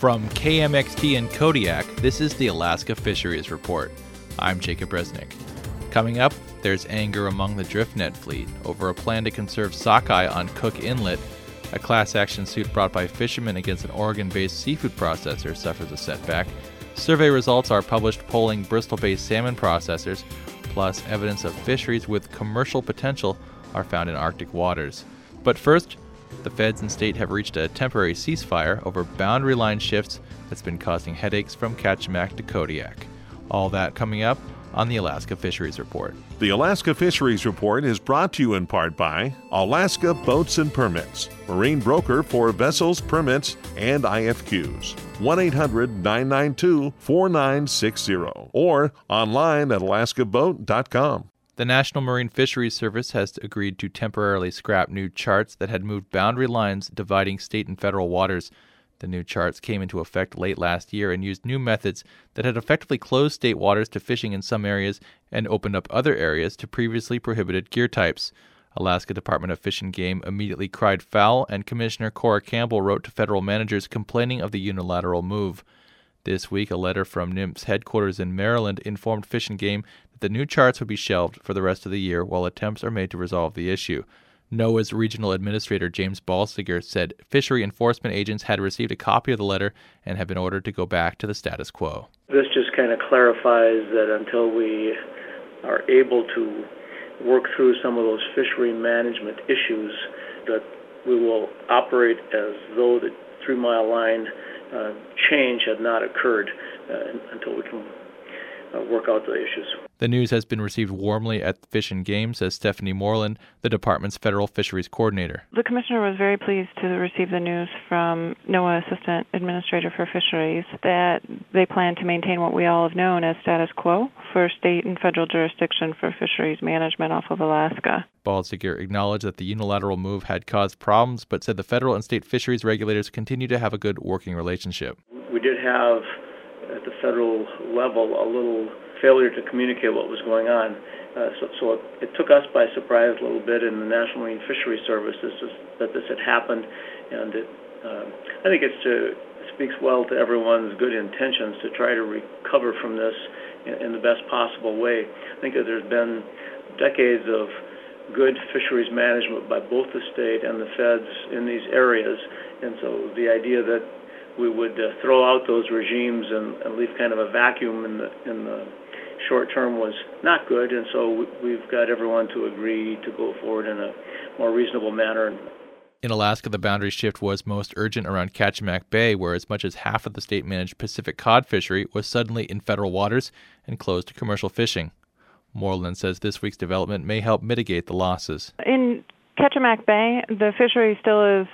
From KMXT in Kodiak, this is the Alaska Fisheries Report. I'm Jacob Resnick. Coming up, there's anger among the DriftNet fleet over a plan to conserve sockeye on Cook Inlet. A class action suit brought by fishermen against an Oregon-based seafood processor suffers a setback. Survey results are published polling Bristol-based salmon processors, plus evidence of fisheries with commercial potential are found in Arctic waters. But first, the feds and state have reached a temporary ceasefire over boundary line shifts that's been causing headaches from Kachemak to Kodiak. All that coming up on the Alaska Fisheries Report. The Alaska Fisheries Report is brought to you in part by Alaska Boats and Permits, marine broker for vessels, permits, and IFQs. 1-800-992-4960 or online at alaskaboat.com. The National Marine Fisheries Service has agreed to temporarily scrap new charts that had moved boundary lines dividing state and federal waters. The new charts came into effect late last year and used new methods that had effectively closed state waters to fishing in some areas and opened up other areas to previously prohibited gear types. Alaska Department of Fish and Game immediately cried foul, and Commissioner Cora Campbell wrote to federal managers complaining of the unilateral move. This week, a letter from NMFS headquarters in Maryland informed Fish and Game that the new charts would be shelved for the rest of the year while attempts are made to resolve the issue. NOAA's regional administrator, James Balsiger, said fishery enforcement agents had received a copy of the letter and have been ordered to go back to the status quo. This just kind of clarifies that until we are able to work through some of those fishery management issues, that we will operate as though the 3-mile line change had not occurred until we can work out the issues. The news has been received warmly at Fish and Game, says Stephanie Moreland, the department's federal fisheries coordinator. The commissioner was very pleased to receive the news from NOAA Assistant Administrator for Fisheries that they plan to maintain what we all have known as status quo for state and federal jurisdiction for fisheries management off of Alaska. Balsiger acknowledged that the unilateral move had caused problems, but said the federal and state fisheries regulators continue to have a good working relationship. We did have, at the federal level, a little failure to communicate what was going on. So it took us by surprise a little bit in the National Marine Fisheries Service that this had happened, and I think it speaks well to everyone's good intentions to try to recover from this in the best possible way. I think that there's been decades of good fisheries management by both the state and the feds in these areas, and so the idea that we would throw out those regimes and leave kind of a vacuum in the short term was not good, and so we've got everyone to agree to go forward in a more reasonable manner. In Alaska, the boundary shift was most urgent around Kachemak Bay, where as much as half of the state-managed Pacific cod fishery was suddenly in federal waters and closed to commercial fishing. Moreland says this week's development may help mitigate the losses. In Kachemak Bay, the fishery still is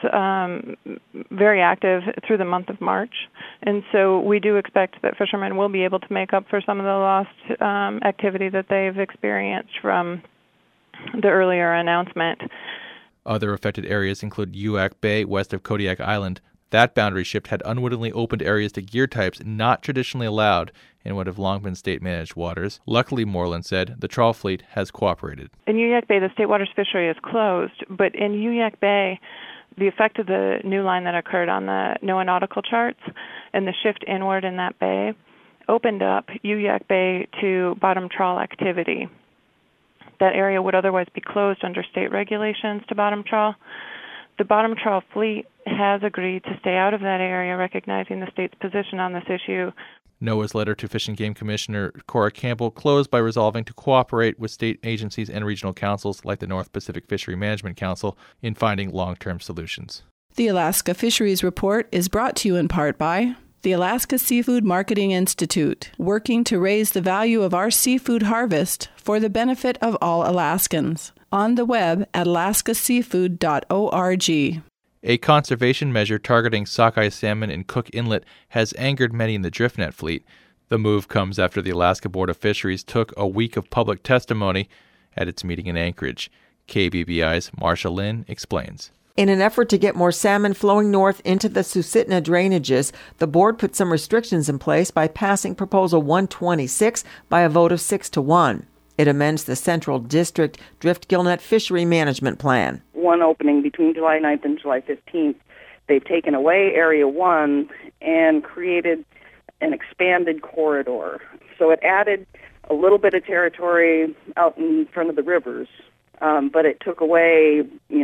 very active through the month of March, and so we do expect that fishermen will be able to make up for some of the lost activity that they've experienced from the earlier announcement. Other affected areas include Uac Bay west of Kodiak Island. That boundary shift had unwittingly opened areas to gear types not traditionally allowed in what have long been state-managed waters. Luckily, Moreland said, the trawl fleet has cooperated. In Uac Bay, the state waters fishery is closed, but in Uac Bay, the effect of the new line that occurred on the NOAA nautical charts and the shift inward in that bay opened up Uac Bay to bottom trawl activity. That area would otherwise be closed under state regulations to bottom trawl. The bottom trawl fleet has agreed to stay out of that area, recognizing the state's position on this issue. NOAA's letter to Fish and Game Commissioner Cora Campbell closed by resolving to cooperate with state agencies and regional councils like the North Pacific Fishery Management Council in finding long-term solutions. The Alaska Fisheries Report is brought to you in part by the Alaska Seafood Marketing Institute, working to raise the value of our seafood harvest for the benefit of all Alaskans. On the web at alaskaseafood.org. A conservation measure targeting sockeye salmon in Cook Inlet has angered many in the DriftNet fleet. The move comes after the Alaska Board of Fisheries took a week of public testimony at its meeting in Anchorage. KBBI's Marsha Lynn explains. In an effort to get more salmon flowing north into the Susitna drainages, the board put some restrictions in place by passing Proposal 126 by a vote of 6-1. It amends the Central District Drift Gillnet Fishery Management Plan. One opening between July 9th and July 15th They've taken away Area 1 and created an expanded corridor. So it added a little bit of territory out in front of the rivers, but it took away,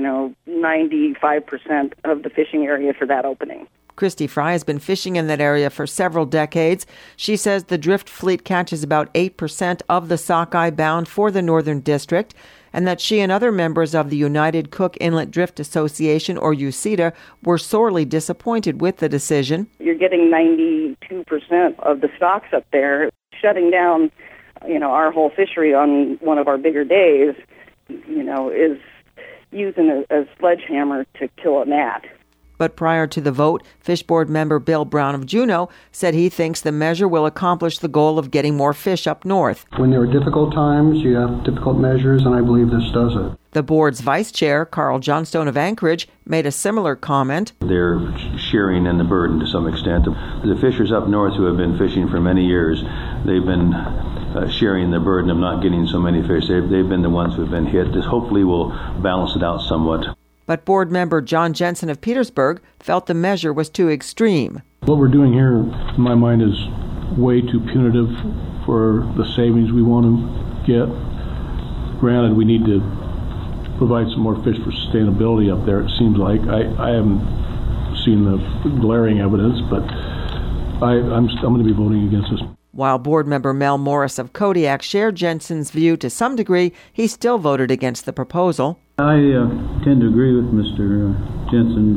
95% of the fishing area for that opening. Christy Fry has been fishing in that area for several decades. She says the drift fleet catches about 8% of the sockeye bound for the Northern District, and that she and other members of the United Cook Inlet Drift Association, or UCITA, were sorely disappointed with the decision. You're getting 92% of the stocks up there. Shutting down, our whole fishery on one of our bigger days, is using a sledgehammer to kill a gnat. But prior to the vote, Fish Board member Bill Brown of Juneau said he thinks the measure will accomplish the goal of getting more fish up north. When there are difficult times, you have difficult measures, and I believe this does it. The board's vice chair, Carl Johnstone of Anchorage, made a similar comment. They're sharing in the burden to some extent. The fishers up north who have been fishing for many years, they've been sharing the burden of not getting so many fish. They've been the ones who have been hit. This hopefully will balance it out somewhat. But board member John Jensen of Petersburg felt the measure was too extreme. What we're doing here, in my mind, is way too punitive for the savings we want to get. Granted, we need to provide some more fish for sustainability up there, it seems like. I haven't seen the glaring evidence, but I'm going to be voting against this. While board member Mel Morris of Kodiak shared Jensen's view to some degree, he still voted against the proposal. I tend to agree with Mr. Jensen,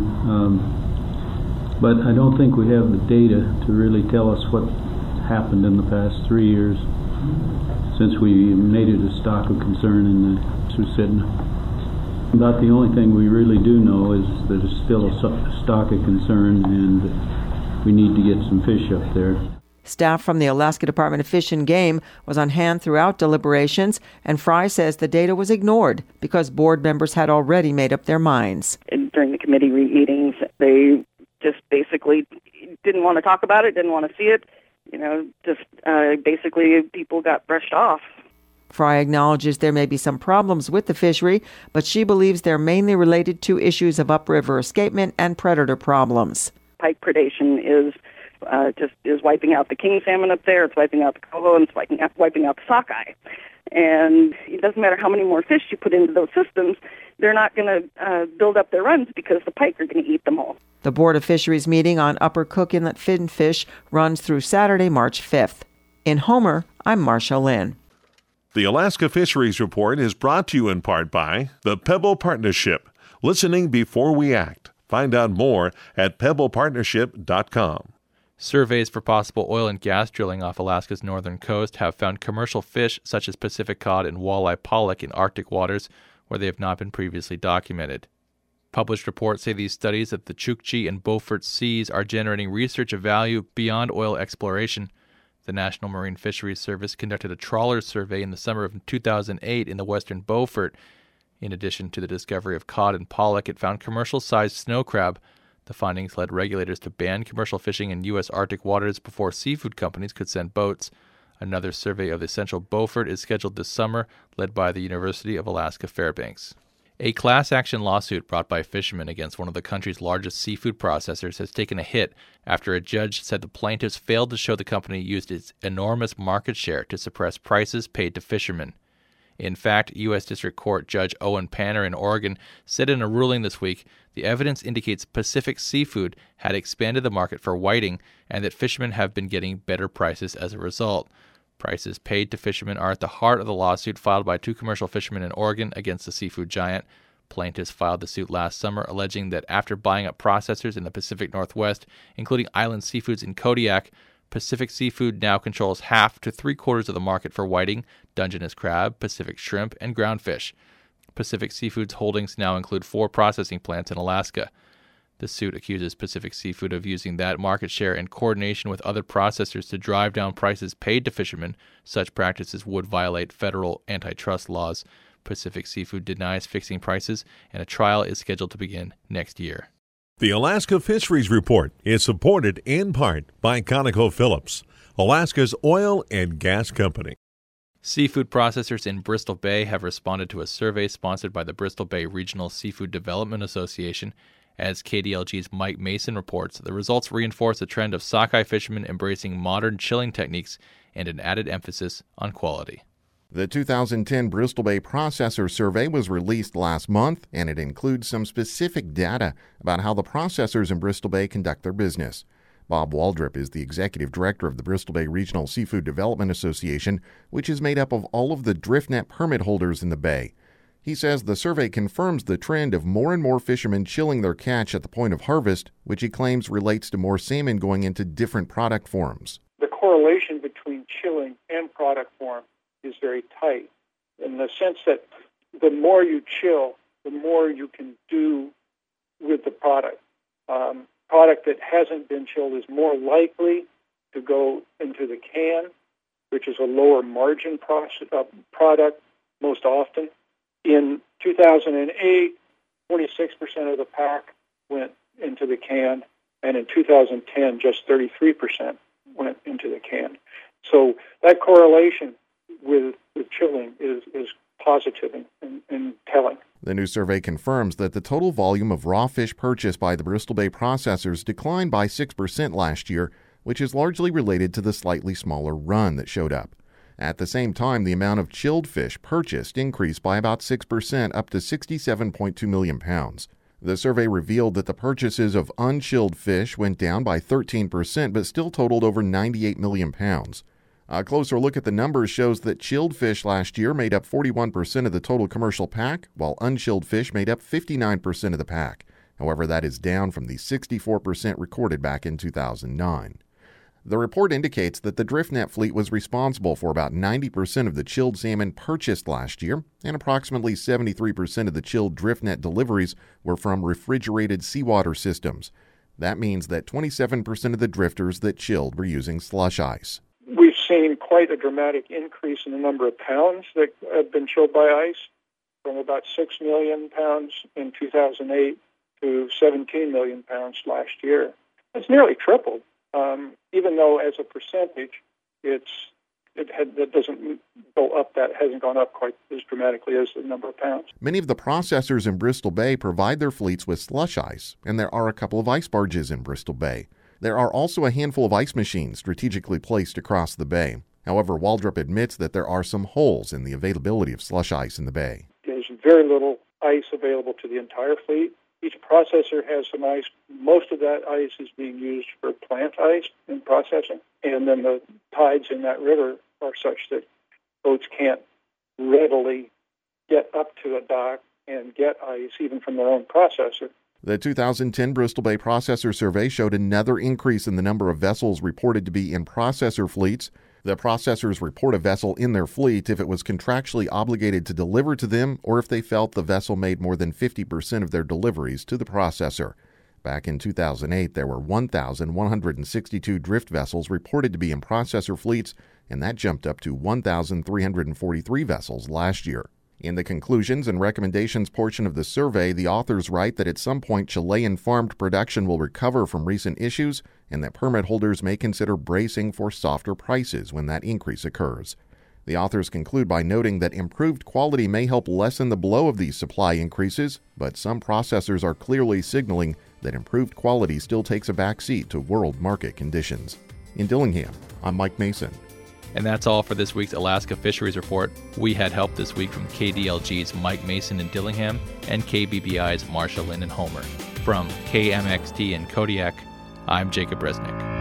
but I don't think we have the data to really tell us what happened in the past 3 years since we made it a stock of concern in the Susitna. About the only thing we really do know is that it's still a stock of concern, and we need to get some fish up there. Staff from the Alaska Department of Fish and Game was on hand throughout deliberations, and Fry says the data was ignored because board members had already made up their minds. During the committee meetings, they just basically didn't want to talk about it, didn't want to see it. Basically people got brushed off. Fry acknowledges there may be some problems with the fishery, but she believes they're mainly related to issues of upriver escapement and predator problems. Pike predation is wiping out the king salmon up there. It's wiping out the coho, and it's wiping out the sockeye. And it doesn't matter how many more fish you put into those systems, they're not going to build up their runs because the pike are going to eat them all. The Board of Fisheries meeting on Upper Cook Inlet finfish runs through Saturday, March 5th. In Homer, I'm Marcia Lynn. The Alaska Fisheries Report is brought to you in part by the Pebble Partnership. Listening before we act. Find out more at pebblepartnership.com. Surveys for possible oil and gas drilling off Alaska's northern coast have found commercial fish such as Pacific cod and walleye pollock in Arctic waters where they have not been previously documented. Published reports say these studies at the Chukchi and Beaufort Seas are generating research of value beyond oil exploration. The National Marine Fisheries Service conducted a trawler survey in the summer of 2008 in the western Beaufort. In addition to the discovery of cod and pollock, it found commercial-sized snow crab. The findings led regulators to ban commercial fishing in U.S. Arctic waters before seafood companies could send boats. Another survey of the Central Beaufort is scheduled this summer, led by the University of Alaska Fairbanks. A class action lawsuit brought by fishermen against one of the country's largest seafood processors has taken a hit after a judge said the plaintiffs failed to show the company used its enormous market share to suppress prices paid to fishermen. In fact, U.S. District Court Judge Owen Panner in Oregon said in a ruling this week the evidence indicates Pacific Seafood had expanded the market for whiting and that fishermen have been getting better prices as a result. Prices paid to fishermen are at the heart of the lawsuit filed by two commercial fishermen in Oregon against the seafood giant. Plaintiffs filed the suit last summer, alleging that after buying up processors in the Pacific Northwest, including Island Seafoods in Kodiak, Pacific Seafood now controls half to three-quarters of the market for whiting, Dungeness crab, Pacific shrimp, and ground fish. Pacific Seafood's holdings now include 4 processing plants in Alaska. The suit accuses Pacific Seafood of using that market share in coordination with other processors to drive down prices paid to fishermen. Such practices would violate federal antitrust laws. Pacific Seafood denies fixing prices, and a trial is scheduled to begin next year. The Alaska Fisheries Report is supported in part by ConocoPhillips, Alaska's oil and gas company. Seafood processors in Bristol Bay have responded to a survey sponsored by the Bristol Bay Regional Seafood Development Association As KDLG's Mike Mason reports, the results reinforce a trend of sockeye fishermen embracing modern chilling techniques and an added emphasis on quality. The 2010 Bristol Bay Processor Survey was released last month, and it includes some specific data about how the processors in Bristol Bay conduct their business. Bob Waldrop is the executive director of the Bristol Bay Regional Seafood Development Association, which is made up of all of the DriftNet permit holders in the bay. He says the survey confirms the trend of more and more fishermen chilling their catch at the point of harvest, which he claims relates to more salmon going into different product forms. The correlation between chilling and product form is very tight, in the sense that the more you chill, the more you can do with the product. Product that hasn't been chilled is more likely to go into the can, which is a lower margin product most often. In 2008, 26% of the pack went into the can, and in 2010, just 33% went into the can. So that correlation with chilling is positive and telling. The new survey confirms that the total volume of raw fish purchased by the Bristol Bay processors declined by 6% last year, which is largely related to the slightly smaller run that showed up. At the same time, the amount of chilled fish purchased increased by about 6%, up to 67.2 million pounds. The survey revealed that the purchases of unchilled fish went down by 13%, but still totaled over 98 million pounds. A closer look at the numbers shows that chilled fish last year made up 41% of the total commercial pack, while unchilled fish made up 59% of the pack. However, that is down from the 64% recorded back in 2009. The report indicates that the DriftNet fleet was responsible for about 90% of the chilled salmon purchased last year, and approximately 73% of the chilled DriftNet deliveries were from refrigerated seawater systems. That means that 27% of the drifters that chilled were using slush ice. We've seen quite a dramatic increase in the number of pounds that have been chilled by ice, from about 6 million pounds in 2008 to 17 million pounds last year. It's nearly tripled, even though as a percentage it doesn't go up, that hasn't gone up quite as dramatically as the number of pounds. Many of the processors in Bristol Bay provide their fleets with slush ice, and there are a couple of ice barges in Bristol Bay. There are also a handful of ice machines strategically placed across the bay. However, Waldrop admits that there are some holes in the availability of slush ice in the bay. There's very little ice available to the entire fleet. Each processor has some ice. Most of that ice is being used for plant ice in processing. And then the tides in that river are such that boats can't readily get up to a dock and get ice even from their own processor. The 2010 Bristol Bay Processor Survey showed another increase in the number of vessels reported to be in processor fleets. The processors report a vessel in their fleet if it was contractually obligated to deliver to them or if they felt the vessel made more than 50% of their deliveries to the processor. Back in 2008, there were 1,162 drift vessels reported to be in processor fleets, and that jumped up to 1,343 vessels last year. In the conclusions and recommendations portion of the survey, the authors write that at some point Chilean farmed production will recover from recent issues and that permit holders may consider bracing for softer prices when that increase occurs. The authors conclude by noting that improved quality may help lessen the blow of these supply increases, but some processors are clearly signaling that improved quality still takes a backseat to world market conditions. In Dillingham, I'm Mike Mason. And that's all for this week's Alaska Fisheries Report. We had help this week from KDLG's Mike Mason in Dillingham and KBBI's Marsha Lynn in Homer. From KMXT in Kodiak, I'm Jacob Resnick.